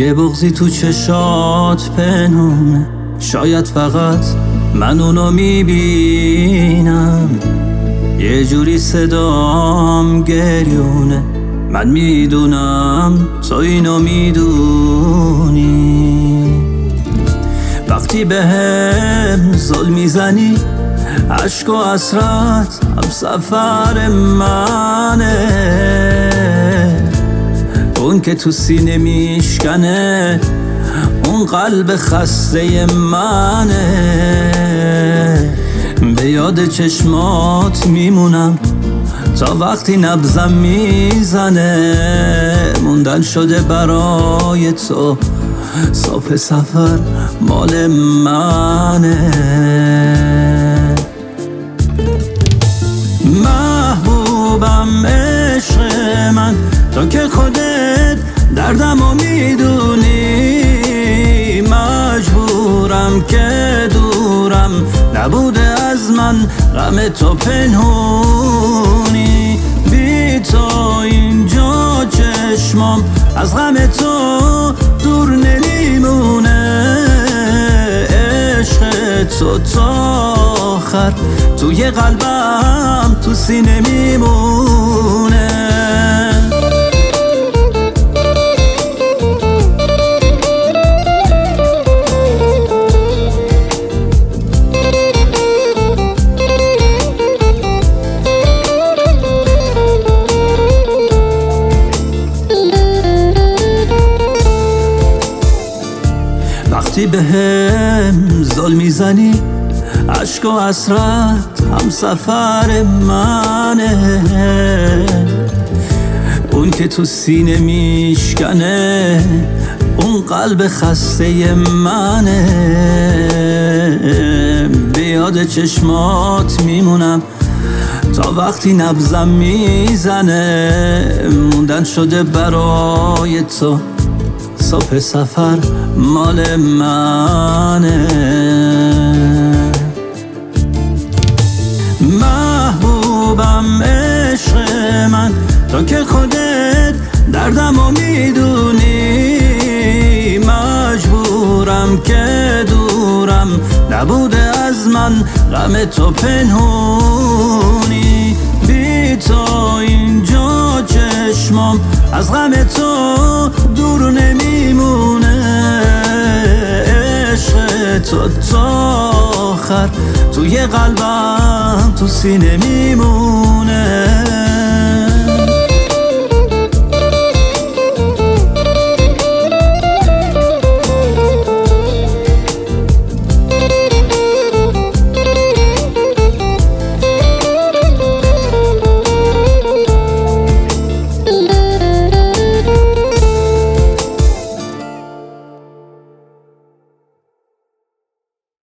یه بغضی تو چشات پنهونه، شاید فقط من اونو میبینم. یه جوری صدام گریونه، من میدونم تو اینو میدونی. وقتی بهم ظلم میزنی، عشق و حسرت هم سفر منه. اون که تو سینه میشکنه، اون قلب خسته منه. به یاد چشمات میمونم تا وقتی نبضم میزنه. موندن شده برای تو، صبح سفر مال منه. محبوبم عشق من، تو که خودت دردمو میدونی. مجبورم که دورم نبوده از من، غم تو پنهونی. بی تو اینجا چشمام از غم تو دور نمیمونه. عشق تو تا آخر توی قلبم تو سینه میمونه. وقتی بهم ظلم میزنی، عشق و حسرت هم سفر منه. اون که تو سینه میشکنه، اون قلب خسته منه. به یاد چشمات میمونم تا وقتی نبضم میزنه. موندن شده برای تو، صبح سفر مال منه. محبوبم عشق من، تو که خودت دردمو میدونی. مجبورم که دورم نبوده از من، غم تو پنهونی. بی تو اینجا چشمام از غم تو دور نمیمونه. عشق تو تا آخر توی قلبم تو سینه میمونه.